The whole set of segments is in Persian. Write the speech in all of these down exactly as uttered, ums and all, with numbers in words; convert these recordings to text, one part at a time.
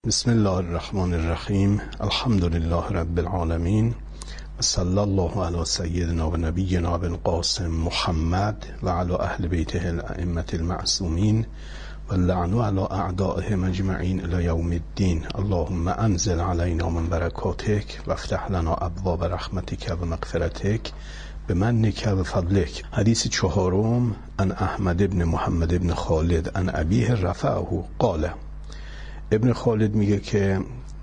بسم الله الرحمن الرحیم. الحمد لله رب العالمین و صلی الله علی سیدنا و نبینا بالقاسم محمد و علی اهل بیته الائمة المعصومین و لعنوا علی اعدائهم اجمعین الی یوم الدین. اللهم انزل علینا من برکاتک و افتح لنا ابواب رحمتک و مغفرتک بمنک و فضلک. حدیث چهارم، عن احمد بن محمد بن خالد عن ابیه رفعه قال. ابن خالد میگه که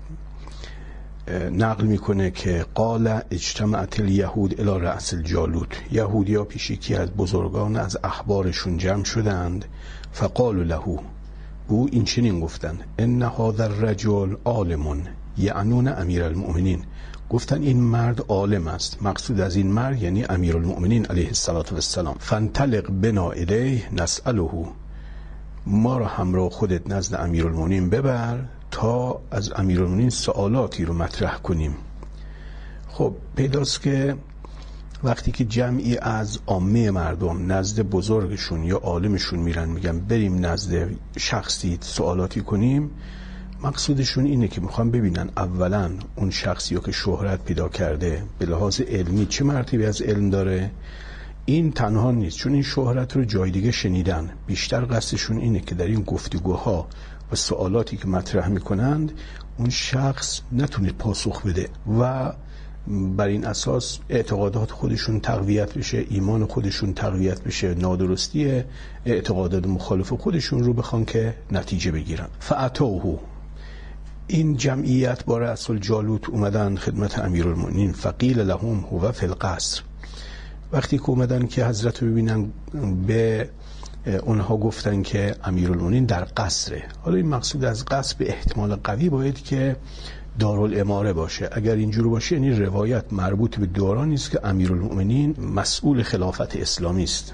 نقل میکنه که قال اجتمعت الیهود الی رأس الجالوت. یهودی ها پیش یکی از بزرگان از احبارشون جمع شدند. فقالوا له، او این چنین گفتن: ان هذا الرجل عالم، یعنون امیر المؤمنین. گفتن این مرد عالم است، مقصود از این مرد یعنی امیر المؤمنین علیه السلام. فانطلق بنا الیه نسأله، ما را همراه خودت نزد امیرالمومنین ببر تا از امیرالمومنین سوالاتی رو مطرح کنیم. خب پیداست که وقتی که جمعی از عامه مردم نزد بزرگشون یا عالمشون میرن میگن بریم نزد شخصی سوالاتی کنیم، مقصودشون اینه که میخوان ببینن اولا اون شخصی که شهرت پیدا کرده به لحاظ علمی چه مرتبه از علم داره. این تنها نیست، چون این شهرت رو جای دیگه شنیدن، بیشتر قصدشون اینه که در این گفتگوها و سوالاتی که مطرح میکنند اون شخص نتونه پاسخ بده و بر این اساس اعتقادات خودشون تقویت بشه، ایمان خودشون تقویت بشه، نادرستی اعتقادات مخالف خودشون رو بخوان که نتیجه بگیرن. فاتوه، این جمعیت با رأس الجالوت اومدن خدمت امیرالمومنین. فقیل لهم هو فی القصر. وقتی که اومدن که حضرت رو ببینن به اونها گفتن که امیرالمومنین در قصره. حالا این مقصود از قصر به احتمال قوی باید که دارالاماره باشه. اگر اینجور باشه یعنی روایت مربوط به دورانی است که امیرالمومنین مسئول خلافت اسلامی است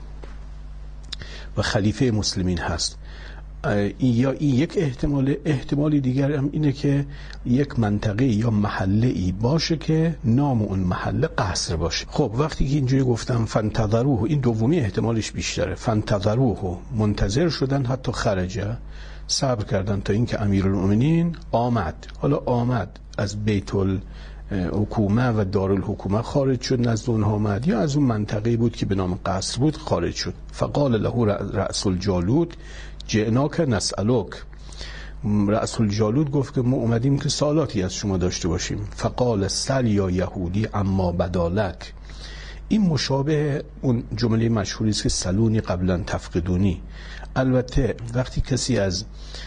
و خلیفه مسلمین هست. یا این یک احتمال. احتمالی دیگر هم اینه که یک منطقه یا محله ای باشه که نام اون محله قصر باشه. خب وقتی که اینجوری گفتم فانتظروه، این دومی احتمالش بیشتره. فانتظروه، منتظر شدن حتی خرجه، صبر کردن تا اینکه امیرالمومنین آمد. حالا آمد از بیت الحکومه و دارالحکومه خارج شد، نزد اونها آمد، یا از اون منطقه بود که به نام قصر بود خارج شد. فقال له رأس الجالوت جئناک نسألک. رأس الجالوت گفت که ما اومدیم که سوالاتی از شما داشته باشیم. فقال سل یا یهودی اما بدالک. این مشابه اون جمله مشهوری است که سلونی قبلا تفقدونی. البته وقتی کسی از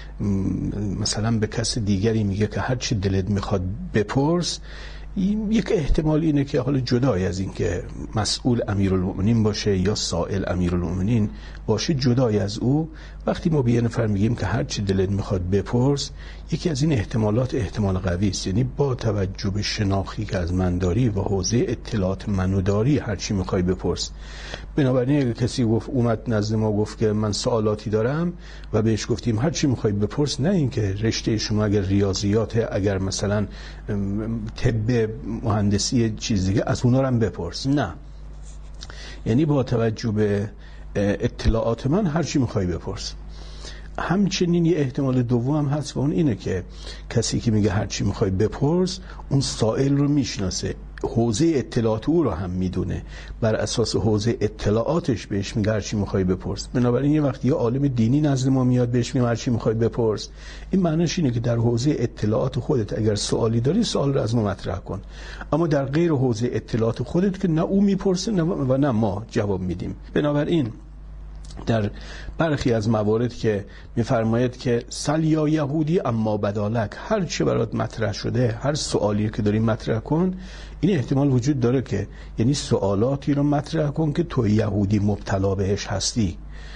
مثلا به کس دیگری میگه که هر چی دلت میخواد بپرس، یک احتمال اینه که حالا جدای از این که مسئول امیرالمومنین باشه یا سائل امیرالمومنین باشه، جدای از او وقتی ما به یه نفر میگیم که هر چی دلت میخواد بپرس، یکی از این احتمالات احتمال قوی است، یعنی با توجه به شناختی که از من داری و حوزه اطلاعات منو داری هر چی میخوای بپرس. بنابراین اگه کسی گفت اومد نزد ما گفت که من سوالاتی دارم و بهش گفتیم هر چی میخوای بپرس، نه اینکه رشته شما اگر ریاضیات، اگر مثلا طب، مهندسی، چیز دیگه، از اونا هم بپرس، نه، یعنی با توجه به اطلاعات من هر چی میخوای بپرس. همچنین یه احتمال دوم هم هست و اون اینه که کسی که میگه هر چی میخوای بپرس اون سائل رو میشناسه، حوزه اطلاعات او رو هم میدونه، بر اساس حوزه اطلاعاتش بهش میگه هر چی میخوای بپرس. بنابراین یه وقتی یه عالم دینی نزد ما میاد بهش میگه هر چی میخوای بپرس، این معنیش اینه که در حوزه اطلاعات خودت اگر سوالی داری سوال رو از ما مطرح کن، اما در غیر حوزه اطلاعات خودت که نه او میپرسه نه و نه ما جواب میدیم. بنابراین در برخی از موارد که میفرماید که سل یا یهودی اما بدالک، هر چه برات مطرح شده، هر سوالی که داری مطرح کن، این احتمال وجود داره که یعنی سوالاتی رو مطرح کن که تو یهودی مبتلا بهش هستی.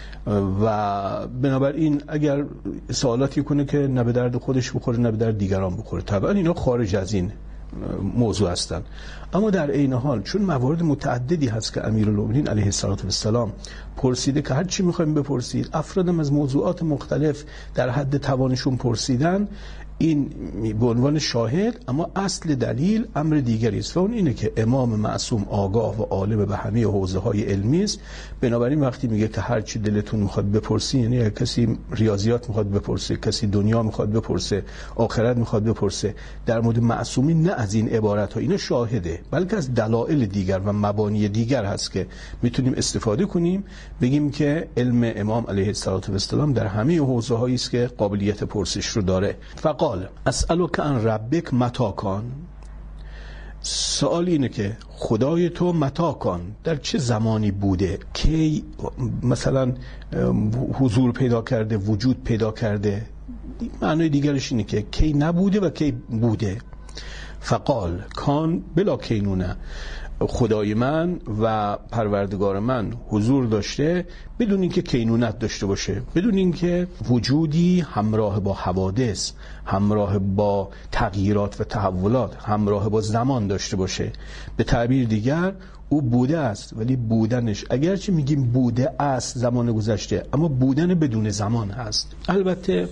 و بنابراین اگر سوالاتی کنه که نه به درد خودش بخوره نه به درد دیگران بخوره، طبعا اینا خارج از این موضوع هستن. اما در عین حال چون موارد متعددی هست که امیرالمومنین علیه السلام پرسیده که هر چی میخوایم بپرسید، افرادم از موضوعات مختلف در حد توانشون پرسیدن، این به عنوان شاهد، اما اصل دلیل امر دیگری است و اون اینه که امام معصوم آگاه و عالم به همه حوزه‌های علمی است. بنابراین وقتی میگه که هر چی دلتون میخواد بپرسین، یعنی کسی ریاضیات میخواد بپرسه، کسی دنیا میخواد بپرسه، آخرت میخواد بپرسه، در مورد معصومین نه از این عبارت ها، اینا شاهده، بلکه از دلایل دیگر و مبانی دیگر هست که میتونیم استفاده کنیم بگیم که علم امام علیه السلام در همه حوزه هایی است که قابلیت پرسش رو داره. فقال اسألک عن ربک متی کان، سوال اینه که خدای تو متی کان، در چه زمانی بوده، کی مثلا حضور پیدا کرده، وجود پیدا کرده. معنی دیگرش اینه که کی نبوده و کی بوده. فقال کان بلا کینونه، خدای من و پروردگار من حضور داشته بدون اینکه کینونت داشته باشه، بدون اینکه وجودی همراه با حوادث، همراه با تغییرات و تحولات، همراه با زمان داشته باشه. به تعبیر دیگر او بوده است، ولی بودنش اگرچه میگیم بوده است زمان گذشته، اما بودن بدون زمان هست. البته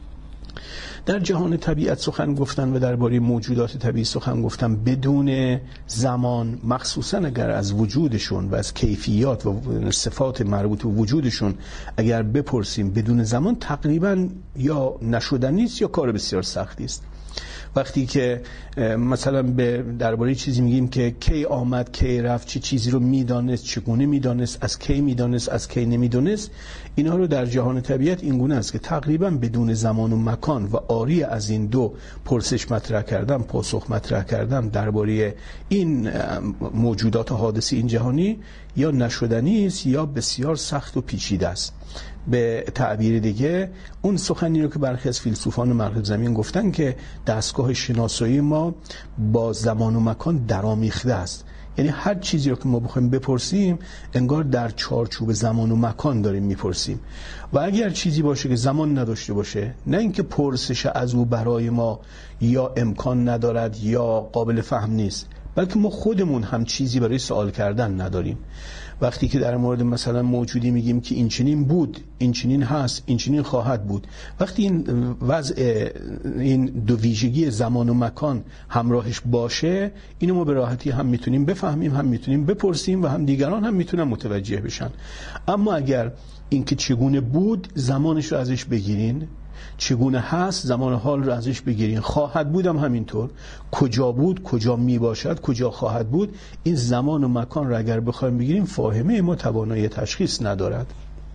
در جهان طبیعت سخن گفتن و درباره موجودات طبیعی سخن گفتن بدون زمان، مخصوصا اگر از وجودشون و از کیفیات و صفات مربوط به وجودشون اگر بپرسیم بدون زمان، تقریبا یا نشدنی است یا کار بسیار سختی است. وقتی که مثلا به درباره چیزی میگیم که کی آمد، کی رفت، چه چیزی رو میدانست، چگونه میدانست، از کی میدانست، از کی نمیدانست، اینها رو در جهان طبیعت این گونه است که تقریبا بدون زمان و مکان و عاری از این دو پرسش مطرح کردم، پاسخ مطرح کردم درباره این موجودات حادثی این جهانی یا نشدنی است یا بسیار سخت و پیچیده است. به تعبیر دیگه اون سخنی رو که برخی از فیلسوفان مغرب زمین گفتن که دستگاه شناسایی ما با زمان و مکان درآمیخته است، یعنی هر چیزی رو که ما بخوایم بپرسیم انگار در چارچوب زمان و مکان داریم میپرسیم، و اگر چیزی باشه که زمان نداشته باشه، نه اینکه پرسش از او برای ما یا امکان ندارد یا قابل فهم نیست، بلکه ما خودمون هم چیزی برای سوال کردن نداریم. وقتی که در مورد مثلا موجودی میگیم که این چنین بود، این چنین هست، این چنین خواهد بود، وقتی این وضع این دو ویژگی زمان و مکان همراهش باشه، اینو ما به راحتی هم میتونیم بفهمیم، هم میتونیم بپرسیم و هم دیگران هم میتونن متوجه بشن. اما اگر اینکه چگونه بود زمانش رو ازش بگیرین، چگونه هست زمان حال رو ازش بگیرین، خواهد بودم همینطور، کجا بود، کجا می باشد، کجا خواهد بود، این زمان و مکان رو اگر بخوایم بگیریم، فاهمه ما توانایی تشخیص ندارد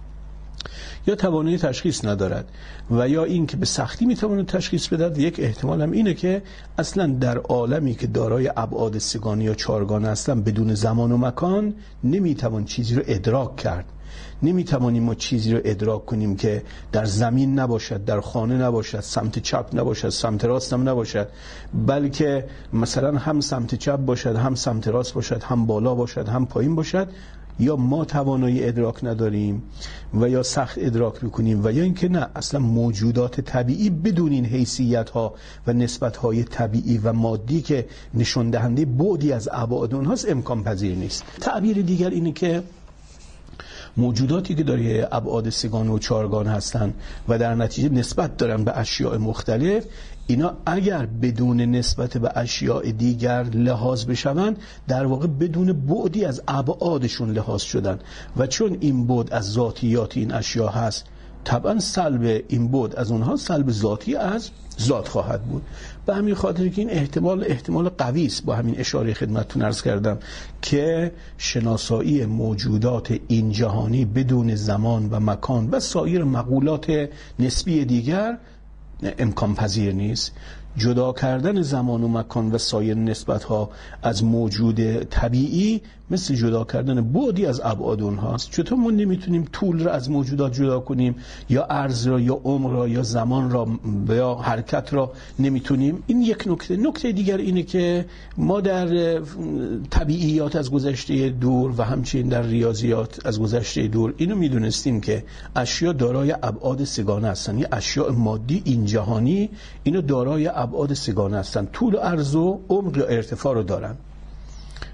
یا توانایی تشخیص ندارد و یا این که به سختی میتواند تشخیص بدهد. یک احتمال هم اینه که اصلا در عالمی که دارای ابعاد سگانه یا چهارگانه هستن بدون زمان و مکان نمیتوان چیزی رو ادراک کرد. نمیتوانیم ما چیزی رو ادراک کنیم که در زمین نباشد، در خانه نباشد، سمت چپ نباشد، سمت راست هم نباشد، بلکه مثلا هم سمت چپ باشد، هم سمت راست باشد، هم بالا باشد، هم پایین باشد. یا ما توانایی ادراک نداریم و یا سخت ادراک میکنیم، و یا اینکه نه، اصلا موجودات طبیعی بدون این حیثیت ها و نسبت های طبیعی و مادی که نشون دهنده بعدی از ابعاد اونهاست امکان پذیر نیست. تعبیر دیگر اینه که موجوداتی که دارای ابعاد سگانه و چهارگانه هستن و در نتیجه نسبت دارن به اشیاء مختلف، اینا اگر بدون نسبت به اشیاء دیگر لحاظ بشوند، در واقع بدون بعدی از ابعادشون لحاظ شدن، و چون این بعد از ذاتیات این اشیاء هست، طبعا سلب این بعد از اونها سلب ذاتی از ذات خواهد بود. به همین خاطر که این احتمال احتمال قوی است، با همین اشاره خدمتتون عرض کردم که شناسایی موجودات این جهانی بدون زمان و مکان و سایر مقولات نسبی دیگر امکان پذیر نیست. جدا کردن زمان و مکان و سایر نسبت‌ها از موجود طبیعی مثل جدا کردن بعدی از ابعاد اونهاست. چطور ما نمیتونیم طول را از موجودات جدا کنیم، یا عرض را یا عمق را یا زمان را یا حرکت را نمیتونیم؟ این یک نکته. نکته دیگر اینه که ما در طبیعیات از گذشته دور و همچنین در ریاضیات از گذشته دور اینو میدونستیم که اشیا دارای ابعاد سگانه هستن. یه اشیاء مادی این جهانی اینو دارای ابعاد سگانه هستن، طول و عرض و عمق و ارتفاع رو دارن.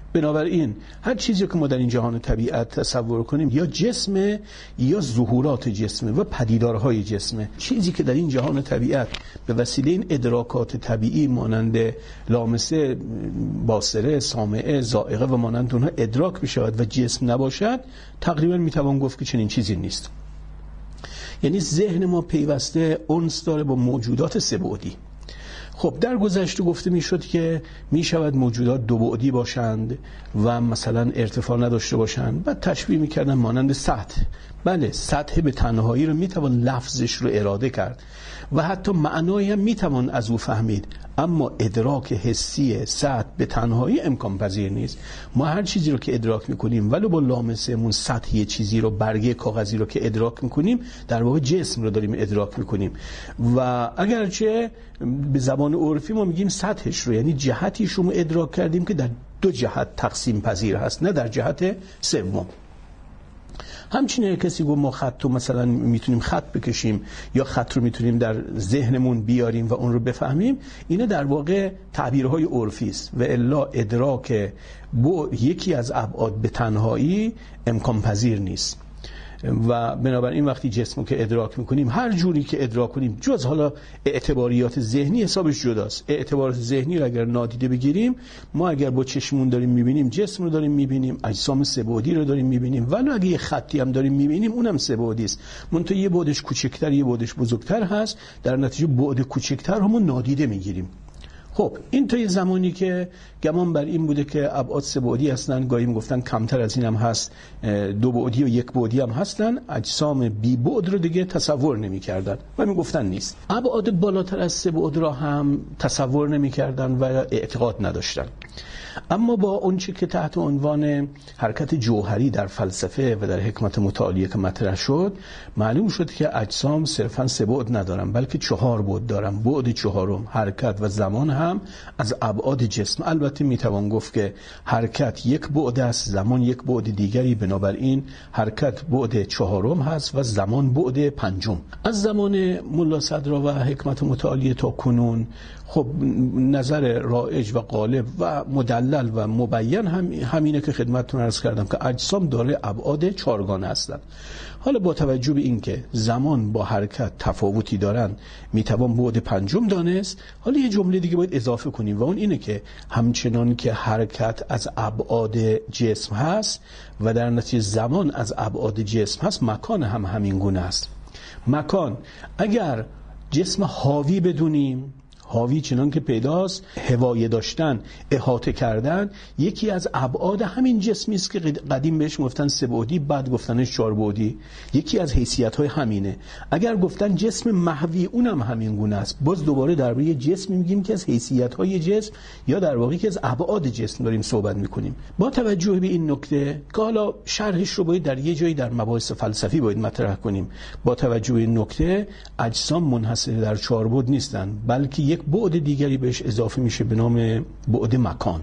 بنابراین هر چیزی که ما در این جهان طبیعت تصور کنیم یا جسمه یا ظهورات جسمه و پدیدارهای جسمه. چیزی که در این جهان طبیعت به وسیله این ادراکات طبیعی مانند لامسه، باصره، سامعه، ذائقه و مانند اونها ادراک بشود و جسم نباشد، تقریبا میتوان گفت که چنین چیزی نیست. یعنی ذهن ما پیوسته انس داره با موجودات سه بعدی. خب در گذشته گفته میشد که میشود موجودات دو بعدی باشند و مثلا ارتفاع نداشته باشند و تشبیه میکردن مانند سطح. بله، سطح به تنهایی رو میتوان لفظش رو اراده کرد و حتی معنایی هم میتوان از او فهمید، اما ادراک حسی سطح به تنهایی امکان پذیر نیست. ما هر چیزی رو که ادراک میکنیم ولو با لامسمون سطحی چیزی رو، برگه کاغذی رو که ادراک میکنیم، در واقع جسم رو داریم ادراک میکنیم و اگرچه به زبان عرفی ما میگیم سطحش رو، یعنی جهتیش رو ادراک کردیم که در دو جهت تقسیم پذیر هست، نه در جهت سوم. همچنین کسی گفت ما خط رو مثلا میتونیم خط بکشیم یا خط رو میتونیم در ذهنمون بیاریم و اون رو بفهمیم، اینه در واقع تعبیرهای عرفی است و الا ادراک یکی از ابعاد به تنهایی امکان پذیر نیست. و بنابراین وقتی جسمو که ادراک میکنیم، هر جوری که ادراک کنیم، جز حالا اعتباریات ذهنی حسابش جداست. اعتبارات ذهنی رو اگر نادیده بگیریم، ما اگر با چشمون داریم میبینیم، جسم رو داریم میبینیم، اجسام سه بعدی رو داریم میبینیم، ولی اگه یه خطی هم داریم میبینیم اونم سه بعدی است، منتها یه بعدش کوچکتر یه بعدش بزرگتر هست، در نتیجه بعد کوچکتر همون نادیده میگیریم. خب این تا یه زمانی که گمان بر این بوده که ابعاد سه بعدی هستن، گاهی میگفتن کمتر از این هم هست، دو بعدی و یک بعدی هم هستن، اجسام بی بعد رو دیگه تصور نمی‌کردن و میگفتن نیست. ابعاد بالاتر از سه بعد را هم تصور نمی‌کردن و اعتقاد نداشتن. اما با اونچه که تحت عنوان حرکت جوهری در فلسفه و در حکمت متعالیه که مطرح شد، معلوم شد که اجسام صرفاً سه بعد ندارن، بلکه چهار بعد دارن. بعد چهارم، حرکت و زمان، هم از ابعاد جسم. البته میتوان گفت که حرکت یک بعد است، زمان یک بعد دیگری، بنابراین حرکت بعد چهارم هست و زمان بعد پنجم. از زمان ملا صدرا و حکمت متعالیه تا کنون خب نظر رایج و غالب و مدلل و مبین هم همینه که خدمتتون عرض کردم که اجسام دارای ابعاد چهارگانه هستند. حالا با توجه به اینکه زمان با حرکت تفاوتی دارن، میتوان بعد پنجم دانست. حالا یه جمله دیگه باید اضافه کنیم و اون اینه که همچنان که حرکت از ابعاد جسم هست و در نتیجه زمان از ابعاد جسم هست، مکان هم همین گونه است. مکان اگر جسم حاوی بدونیم، حاوی چنان که پیداست، هوای داشتن، احاطه کردن، یکی از ابعاد همین جسمی است که قدیم بهش گفتن سه بعدی، بعد گفتنش چهار بعدی. یکی از حیثیت‌های همینه. اگر گفتن جسم محوی، اونم همین گونه است. باز دوباره درباره جسم میگیم که از حیثیت‌های جسم یا در واقع که از ابعاد جسم داریم صحبت میکنیم. با توجه به این نکته که حالا شرحش رو باید در یه جایی در مباحث فلسفی باید مطرح کنیم، با توجه به این نکته اجسام منحصر در چهار بعد نیستن، بلکه یک بعد دیگری بهش اضافه میشه به نام بعد مکان.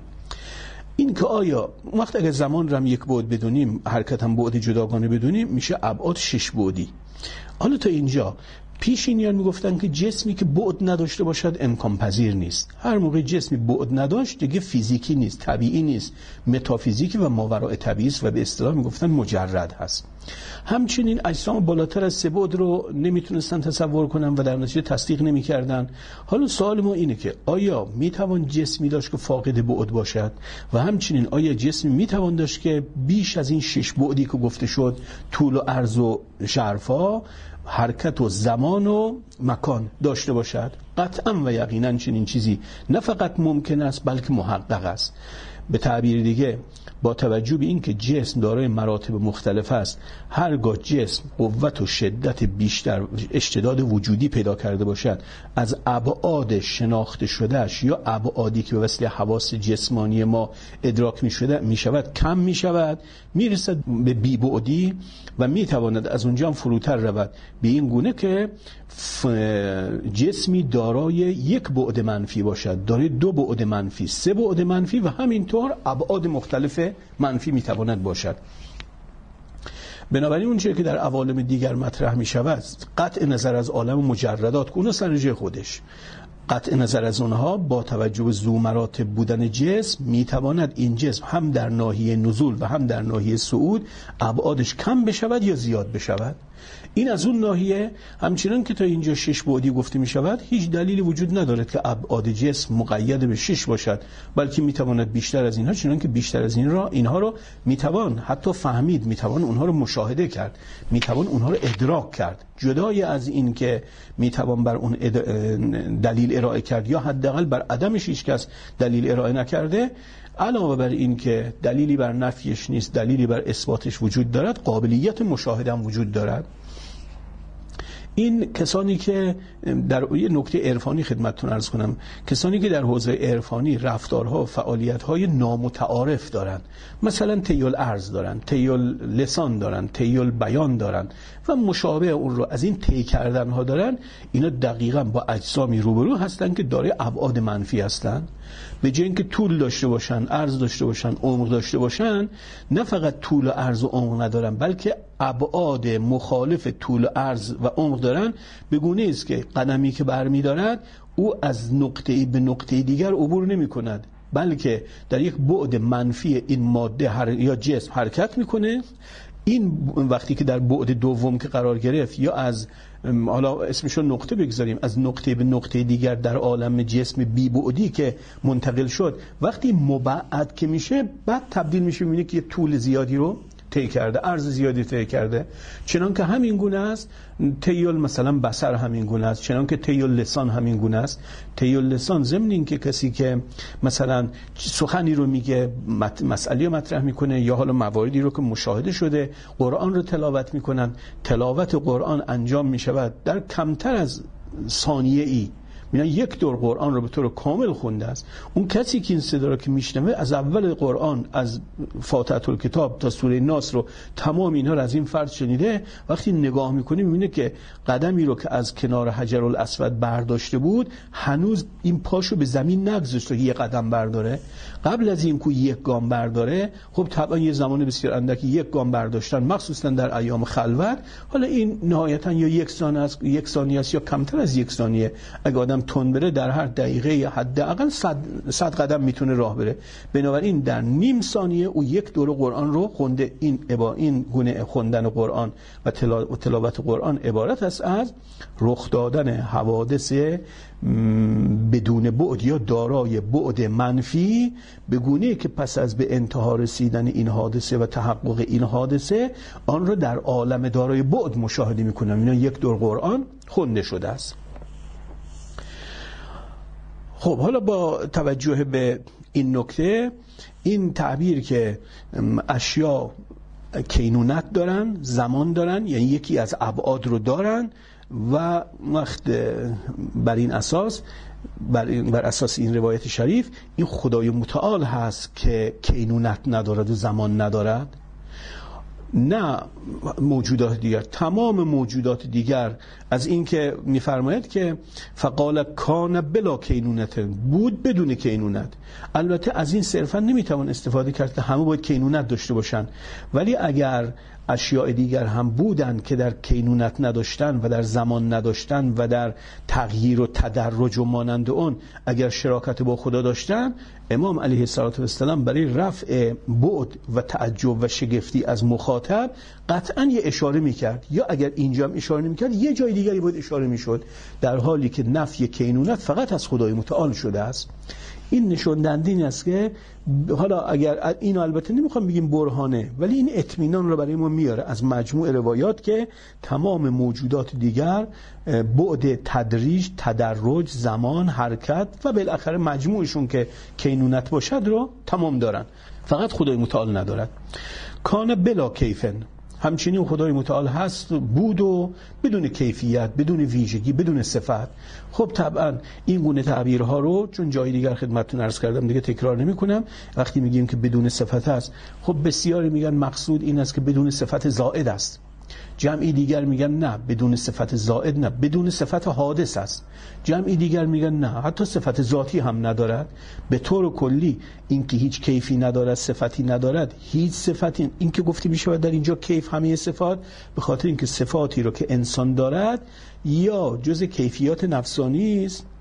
این که آیا وقت اگر زمان رو هم یک بعد بدونیم، حرکت هم بعد جداگانه بدونیم، میشه ابعاد شش بعدی. حالا تا اینجا پیشینیان میگفتن که جسمی که بعد نداشته باشد امکان پذیر نیست. هر موقع جسمی بعد نداشت دیگه فیزیکی نیست، طبیعی نیست، متافیزیکی و ماوراء طبیعی است و به اصطلاح میگفتن مجرد هست. همچنین اجسام بالاتر از سه بعد رو نمیتونستن تصور کنن و در نتیجه تصدیق نمیکردن. حالا سوال ما اینه که آیا میتوان جسمی داشت که فاقد بعد باشد و همچنین آیا جسمی میتوان داشت که بیش از این شش بعدی که گفته شد، طول و عرض و شرفا، حرکت و زمان و مکان داشته باشد؟ قطعا و یقینا چنین چیزی نه فقط ممکن است بلکه محقق است. به تعبیر دیگه، با توجه به اینکه جسم دارای مراتب مختلف است، هرگاه جسم قوت و شدت بیشتر، اشتداد وجودی پیدا کرده باشد، از ابعاد شناخته شدهش یا ابعادی که به وسیله حواس جسمانی ما ادراک می شده می شود کم می شود، می رسد به بی بعدی و می تواند از اونجا هم فروتر رود، به این گونه که جسمی دارای یک بعد منفی باشد، دارای دو بعد منفی، سه بعد منفی و همینطور ابعاد مختلف منفی می تواند باشد. بنابراین اون چیزی که در عوالم دیگر مطرح می شود، قطع نظر از عالم مجردات که اون سر جای خودش، قطع نظر از اونها با توجه به ذو مراتب بودن جسم میتواند این جسم هم در ناحیه نزول و هم در ناحیه صعود ابعادش کم بشود یا زیاد بشود. این از اون ناحیه همچنان که تا اینجا شش بعدی گفته می شود هیچ دلیلی وجود ندارد که ابعاد جسم مقید به شش باشد، بلکه می تواند بیشتر از اینها، چنان که بیشتر از این را اینها رو می توان حتی فهمید، می توان اونها رو مشاهده کرد، می توان اونها رو ادراک کرد، جدای از این که می توان بر اون دلیل ارائه کرد یا حداقل بر عدمش هیچ کس دلیل ارائه نکرده. علاوه بر این که دلیلی بر نفیش نیست، دلیلی بر اثباتش وجود دارد، قابلیت مشاهده هم وجود دارد. این کسانی که در یه نکته عرفانی خدمتتون عرض کنم، کسانی که در حوزه عرفانی رفتارها و فعالیت‌های نامتعارف دارن، مثلا تیل ارز دارن، تیل لسان دارن، تیل بیان دارن و مشابه اون رو از این طی کردن‌ها دارن، اینا دقیقاً با اجسامی روبرو هستن که دارای ابعاد منفی هستن. به جای اینکه طول داشته باشن، عرض داشته باشن، عمق داشته باشن، نه فقط طول و عرض و عمق ندارن، بلکه ابعاد مخالف طول و عرض و عمق دارن، به گونه است که قدمی که برمی دارد او از نقطه‌ای به نقطه دیگر عبور نمی کند، بلکه در یک بعد منفی این ماده هر... یا جسم حرکت میکنه. این وقتی که در بعد دوم که قرار گرفت، یا از حالا اسمشو نقطه بگذاریم، از نقطه به نقطه دیگر در عالم جسم بی بعدی که منتقل شد، وقتی مبعد که میشه بعد تبدیل میشه، میبینه که یه طول زیادی رو طی کرده، عرض زیادی طی کرده. چنان که همین گونه است تیل مثلا بصر، همین گونه است، چنان که تیل لسان همین گونه است. تیل لسان ضمن این که کسی که مثلا سخنی رو میگه، مسئله رو مطرح میکنه، یا حالا مواردی رو که مشاهده شده، قرآن رو تلاوت میکنن، تلاوت قرآن انجام میشود در کمتر از ثانیه ای، میگن یک دور قرآن رو به طور کامل خونده است. اون کسی که این صدا رو که میشنوه، از اول قرآن، از فاتحه الکتاب تا سوره ناس رو، تمام اینها رو از این فرد شنیده. وقتی نگاه میکنه میبینه که قدمی رو که از کنار حجر الاسود برداشته بود، هنوز این پاشو به زمین نگذاشته یه قدم برداره. قبل از این که یک گام برداره، خب طبعا یه زمان بسیار اندکی یک گام برداشتن، مخصوصا در ایام خلوت، حالا این نهایتا یا یک ثانیه است، یک ثانیه است یا کمتر از یک ثانیه. اگه آدم تون بره در هر دقیقه حداقل صد صد قدم میتونه راه بره. بنابراین در نیم ثانیه او یک دوره قرآن رو خونده. این ابا این گونه خوندن قرآن و تلاوت قرآن عبارت است از رخ دادن حوادث بدون بعد یا دارای بعد منفی، به گونه‌ای که پس از به انتها رسیدن این حادثه و تحقق این حادثه آن را در عالم دارای بعد مشاهده میکنم. اینا یک دور قرآن خونده شده است. خب حالا با توجه به این نکته، این تعبیر که اشیا کینونت دارن، زمان دارن، یعنی یکی از ابعاد رو دارن، و وقت بر این اساس بر, این بر اساس این روایت شریف، این خدای متعال هست که کینونت ندارد و زمان ندارد، نه موجودات دیگر. تمام موجودات دیگر از این که میفرماید که فقال کان بلا کینونت، بود بدون کینونت. البته از این صرفا نمیتوان استفاده کرد که همه باید کینونت داشته باشن، ولی اگر اشیاء دیگر هم بودند که در کینونت نداشتن و در زمان نداشتن و در تغییر و تدرج و مانند اون اگر شراکت با خدا داشتن، امام علیه السلام برای رفع بعد و تعجب و شگفتی از مخاطب قطعا یه اشاره میکرد، یا اگر اینجا هم اشاره نمیکرد یه جای دیگری باید اشاره میشد، در حالی که نفی کینونت فقط از خدای متعال شده است. این نشون دهنده این است که حالا اگر اینو البته نمیخوام بگیم برهانه، ولی این اطمینان رو برای ما میاره از مجموع روایات که تمام موجودات دیگر بعد تدریج، تدرج، زمان، حرکت و بالاخره مجموعشون که کینونت باشد رو تمام دارن، فقط خدای متعال ندارد. کان بلا کیفن، همچنین خدای متعال هست، بود و بدون کیفیت، بدون ویژگی، بدون صفت. خب طبعا این گونه تعبیرها رو چون جای دیگر خدمتتون عرض کردم دیگه تکرار نمی کنم. وقتی میگیم که بدون صفت هست، خب بسیاری میگن مقصود این است که بدون صفت زائد است، جمعی دیگر میگن نه بدون صفت زائد نه، بدون صفت حادث است، جمعی دیگر میگن نه حتی صفت ذاتی هم ندارد. به طور کلی این که هیچ کیفی ندارد، صفتی ندارد، هیچ صفتی، این که گفتی میشه در اینجا کیف همه صفات، به خاطر اینکه صفاتی رو که انسان دارد یا جز کیفیات نفسانی است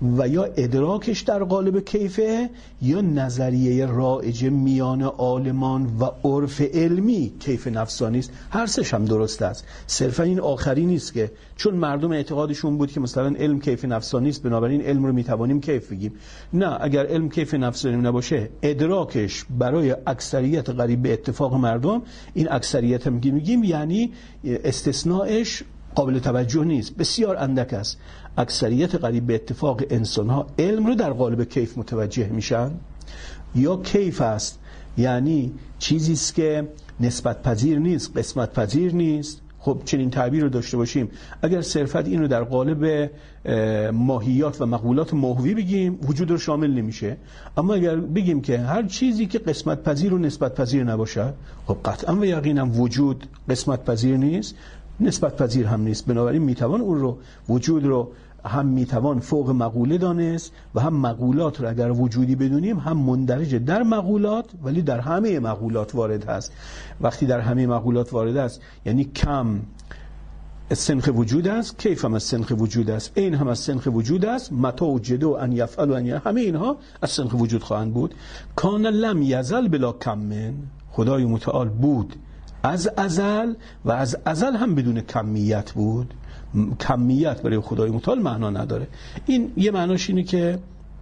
و یا ادراکش در قالب کیفه یا نظریه رایج میان عالمان و عرف علمی کیف نفسانی است. هر سش هم درست است، صرفا این آخری نیست که چون مردم اعتقادشون بود که مثلا علم کیف نفسانی است بنابراین علم رو میتوانیم کیف بگیم. نه، اگر علم کیف نفسانی نباشه، ادراکش برای اکثریت قریب به اتفاق مردم، این اکثریت هم میگیم یعنی استثناءش قابل توجه نیست، بسیار اندک است. اکثریت قریب به اتفاق انسان ها علم رو در قالب کیف متوجه میشن. یا کیف است یعنی چیزی است که نسبت پذیر نیست، قسمت پذیر نیست. خب چنین تعبیر رو داشته باشیم. اگر صرفاً این رو در قالب ماهیات و مقولات ماهوی بگیم وجود رو شامل نمیشه. اما اگر بگیم که هر چیزی که قسمت پذیر و نسبت پذیر نباشد، خب قطعا و یقینا وجود قسمت پذیر نیست، نسبت پذیر هم نیست. بنابراین میتوان اون رو وجود رو هم میتوان فوق مقوله دانست و هم مقولات رو اگر وجودی بدونیم هم مندرج در مقولات ولی در همه مقولات وارد هست. وقتی در همه مقولات وارد است یعنی کم از سنخ وجود است، کیف هم از سنخ وجود است، این هم از سنخ وجود است، متا و جدو ان یفعل و ان یفعل، همه اینها از سنخ وجود خواهند بود. کان لم یزل بلا کمن، خدای متعال بود از ازل و از ازل هم بدون کمیت بود. کمیت برای خدای متعال معنا نداره. این یه معناش اینه که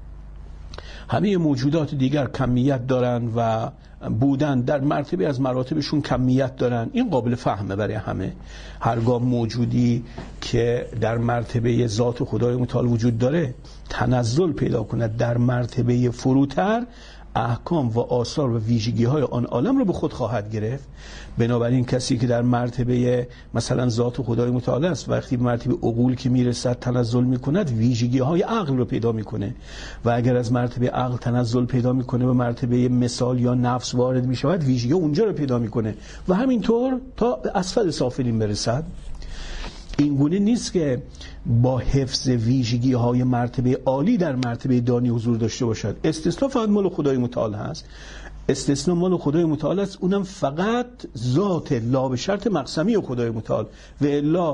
همه موجودات دیگر کمیت دارن و بودن در مرتبه از مراتبشون کمیت دارن. این قابل فهمه برای همه. هرگاه موجودی که در مرتبه ذات خدای متعال وجود داره تنزل پیدا کند در مرتبه فروتر، احکام و آثار و ویژگی های آن عالم رو به خود خواهد گرفت. بنابراین کسی که در مرتبه مثلا ذات خدای متعال است وقتی به مرتبه عقول که میرسد تنزل میکند ویژگی های عقل رو پیدا میکنه و اگر از مرتبه عقل تنزل پیدا میکنه به مرتبه مثال یا نفس وارد میشود ویژگی اونجا رو پیدا میکنه و همینطور تا اسفل سافلین برسد. این گونه نیست که با حفظ ویژگی های مرتبه عالی در مرتبه دانی حضور داشته باشد. استثناء فقط مال خدای متعال هست. استثناء مال خدای متعال است، اونم فقط ذات لا به شرط مقسمی خدای متعال و الا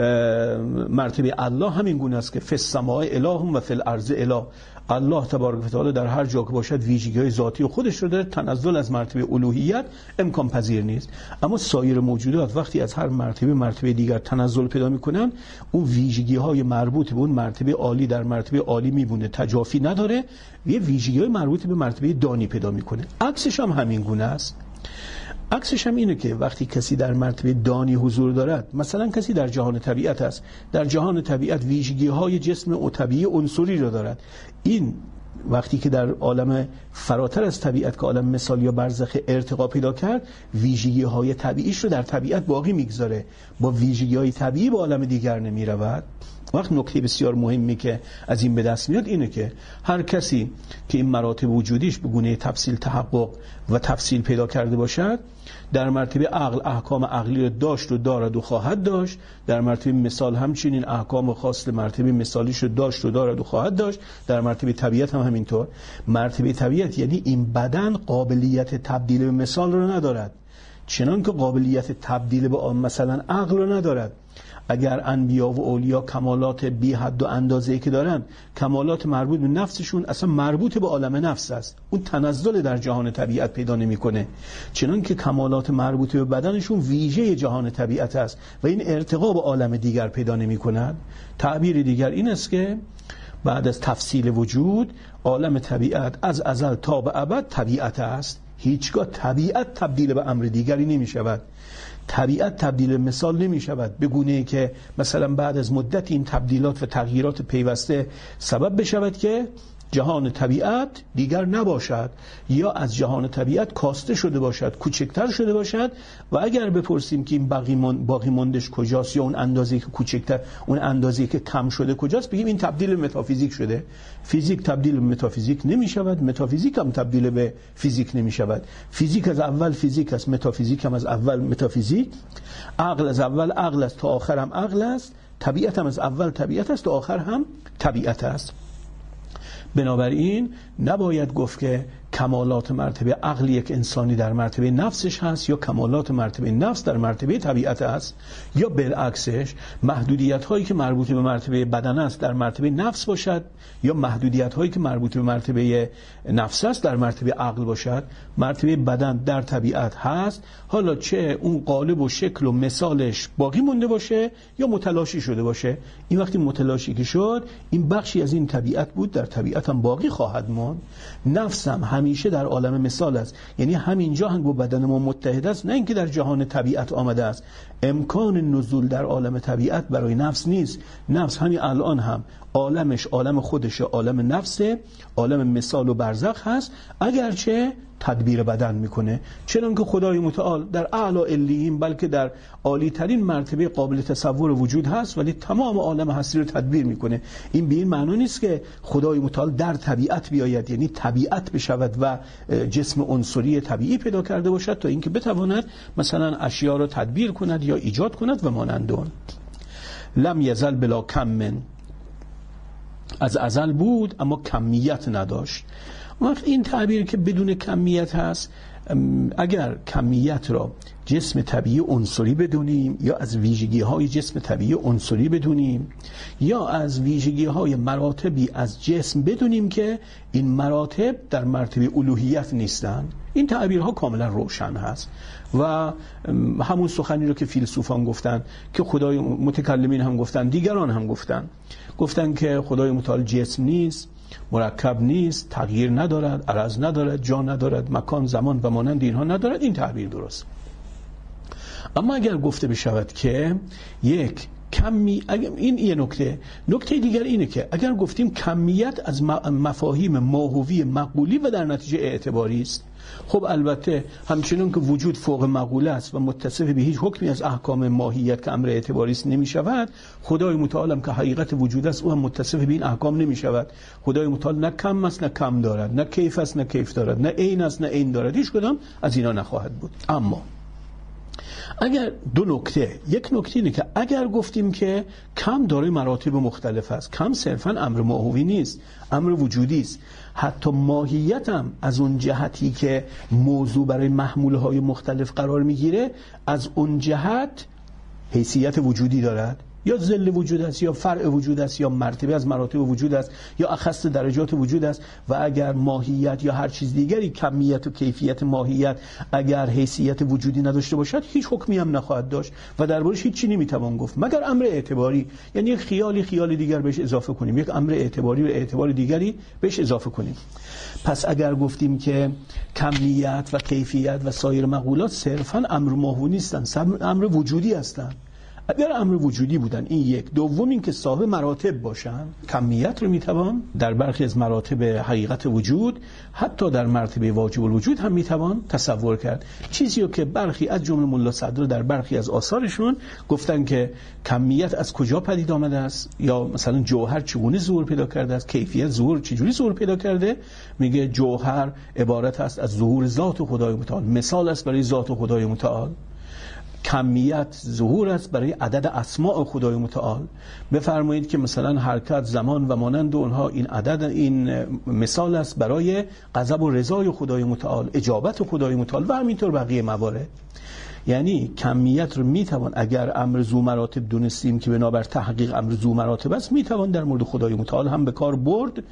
مرتبه الله همین گونه است که فی السماء اله و فی الارض اله. الله تبارک و تعالی در هر جا که باشد ویژگی‌های ذاتی خودش رو داره، تنزل از مرتبه الوهیت امکان پذیر نیست. اما سایر موجودات وقتی از هر مرتبه مرتبه دیگر تنزل پیدا می‌کنن اون ویژگی‌های مربوط به اون مرتبه عالی در مرتبه عالی میبونه، تجافی نداره و یه ویژگی‌های مربوط به مرتبه دانی پیدا می‌کنه. عکسش هم همین گونه است. عکسش هم اینه که وقتی کسی در مرتبه دانی حضور دارد، مثلا کسی در جهان طبیعت است، در جهان طبیعت ویژگی‌های جسم و طبیعی عنصری را دارد. این وقتی که در عالم فراتر از طبیعت که عالم مثال یا برزخ ارتقا پیدا کرد ویژگی‌های طبیعیش رو در طبیعت باقی میگذاره، با ویژگی‌های طبیعی به عالم دیگر نمی‌رود. وقت نکته بسیار مهمی که از این به دست میاد اینه که هر کسی که این مراتب وجودیش به گونه تفصیل تحقق و تفصیل پیدا کرده باشد در مرتبه عقل احکام عقلی رو داشت و دارد و خواهد داشت، در مرتبه مثال همچنین احکام خاص مرتبه مثالیش رو داشت و دارد و خواهد داشت، در مرتبه طبیعت هم همینطور. مرتبه طبیعت یعنی این بدن قابلیت تبدیل به مثال رو ندارد، چنان که قابلیت تبدیل به آن مثلا عقل رو ندارد. اگر انبیا و اولیا کمالات بی حد و اندازه‌ای که دارن، کمالات مربوط به نفسشون اصلا مربوط به عالم نفس است، اون تنزل در جهان طبیعت پیدا نمی‌کنه، چنان که کمالات مربوط به بدنشون ویژه جهان طبیعت است و این ارتقا به عالم دیگر پیدا نمی‌کند. تعبیر دیگر این است که بعد از تفصیل وجود عالم طبیعت از ازل تا به ابد طبیعت است، هیچگاه طبیعت تبدیل به امر دیگری نمی شود. طبیعت تبدیل مثال نمی شود به گونه‌ای که مثلا بعد از مدت این تبدیلات و تغییرات پیوسته سبب بشود که جهان طبیعت دیگر نباشد یا از جهان طبیعت کاسته شده باشد، کوچکتر شده باشد و اگر بپرسیم که این باقی من باقی ماندش کجاست یا اون اندازه‌ای که کوچکتر، اون اندازه‌ای که کم شده کجاست، بگیم این تبدیل به متافیزیک شده. فیزیک تبدیل به متافیزیک نمی شود، متافیزیک هم تبدیل به فیزیک نمی شود. فیزیک از اول فیزیک است، متافیزیک هم از اول متافیزیک. عقل از اول عقل است تا آخر هم عقل است. طبیعت هم از اول طبیعت است تا آخر هم طبیعت است. بنابراین نباید گفت که کمالات مرتبه عقل یک انسانی در مرتبه نفسش هست یا کمالات مرتبه نفس در مرتبه طبیعت هست، یا بالعکسش محدودیت هایی که مربوط به مرتبه بدن است در مرتبه نفس باشد یا محدودیت هایی که مربوط به مرتبه نفس است در مرتبه عقل باشد. مرتبه بدن در طبیعت هست، حالا چه اون قالب و شکل و مثالش باقی مونده باشه یا متلاشی شده باشه. این وقتی متلاشی که شد، این بخشی از این طبیعت بود، در طبیعت هم باقی خواهد ماند. نفس هم همیشه در عالم مثال است، یعنی همینجا هم با بدن ما متحد است، نه اینکه در جهان طبیعت آمده است. امکان نزول در عالم طبیعت برای نفس نیست. نفس همین الان هم عالمش عالم خودش، عالم نفسه، عالم مثال و برزخ هست، اگرچه تدبیر بدن میکنه، چنان که خدای متعال در اعلی علیین بلکه در عالی ترین مرتبه قابل تصور وجود هست، ولی تمام عالم هستی رو تدبیر میکنه. این به این معنی نیست که خدای متعال در طبیعت بیاید، یعنی طبیعت بشود و جسم عنصری طبیعی پیدا کرده باشد تا اینکه بتواند مثلا اشیاء رو تدبیر کند یا ایجاد کند و مانند اون. لم یزل بلا کم من، از ازل بود اما کمیت نداشت. وقت این تعبیر که بدون کمیت هست، اگر کمیت را جسم طبیعی عنصری بدونیم یا از ویژگی های جسم طبیعی عنصری بدونیم یا از ویژگی های مراتبی از جسم بدونیم که این مراتب در مرتبه الوهیت نیستند، این تعبیرها کاملا روشن هست. و همون سخنی رو که فیلسوفان گفتن، که خدای متکلمین هم گفتن، دیگران هم گفتن گفتن که خدای متعال جسم نیست، مرکب نیست، تغییر ندارد، عرض ندارد، جا ندارد، مکان زمان و مانند اینها ندارد. این تعبیر درست. اما اگر گفته بشود که یک کمی، این یه نکته نکته دیگر اینه که اگر گفتیم کمیت از مفاهیم ماهوی مقولی و در نتیجه اعتباری است، خب البته همچنان که وجود فوق مقوله است و متصف به هیچ حکمی از احکام ماهیت که امر اعتباری است نمی شود، خدای متعال هم که حقیقت وجود است او هم متصف به این احکام نمی شود. خدای متعال نه کم است نه کم دارد، نه کیف است نه کیف دارد، نه عین است نه عین دارد، هیچ کدام از اینا نخواهد بود. اما اگر دو نکته، یک نکته اینه که اگر گفتیم که کم دارای مراتب مختلف است، کم صرفا امر ماهوی نیست، امر وجودی است. حتی ماهیت هم از اون جهتی که موضوع برای محمولهای مختلف قرار میگیره، از اون جهت حیثیت وجودی دارد، یا ذل وجود است، یا فرع وجود است، یا مرتبه از مراتب وجود است، یا اخص درجات وجود است. و اگر ماهیت یا هر چیز دیگری، کمیت و کیفیت ماهیت اگر حیثیت وجودی نداشته باشد، هیچ حکمی هم نخواهد داشت و دربارش هیچ چیزی نمیتوان گفت مگر امر اعتباری، یعنی یک خیالی خیال دیگر بهش اضافه کنیم، یک امر اعتباری و اعتبار دیگری بهش اضافه کنیم. پس اگر گفتیم که کمیت و کیفیت و سایر مقولات صرفاً امر ماهوی نیستند، امر وجودی هستند. اگر امر وجودی بودن، این یک. دوم این که صاحب مراتب باشن، کمیت رو میتوان در برخی از مراتب حقیقت وجود، حتی در مرتبه واجب الوجود هم میتوان تصور کرد. چیزی رو که برخی از جمله ملا صدر در برخی از آثارشون گفتن که کمیت از کجا پدید آمده است، یا مثلا جوهر چگونه ظهور پیدا کرده است، کیفیت ظهور چجوری ظهور پیدا کرده. میگه جوهر عبارت است از ظهور ذات خدای متعال، مثال است برای ذات خدای متعال. کمیت ظهور است برای عدد اسماء خدای متعال. بفرمایید که مثلا حرکت، زمان و مانند اونها، این عدد، این مثال است برای غضب و رضای خدای متعال، اجابت خدای متعال و همینطور بقیه موارد. یعنی کمیت رو میتوان اگر امر ذو مراتب دونستیم که بنابر تحقیق امر ذو مراتب است، میتوان در مورد خدای متعال هم به کار برد.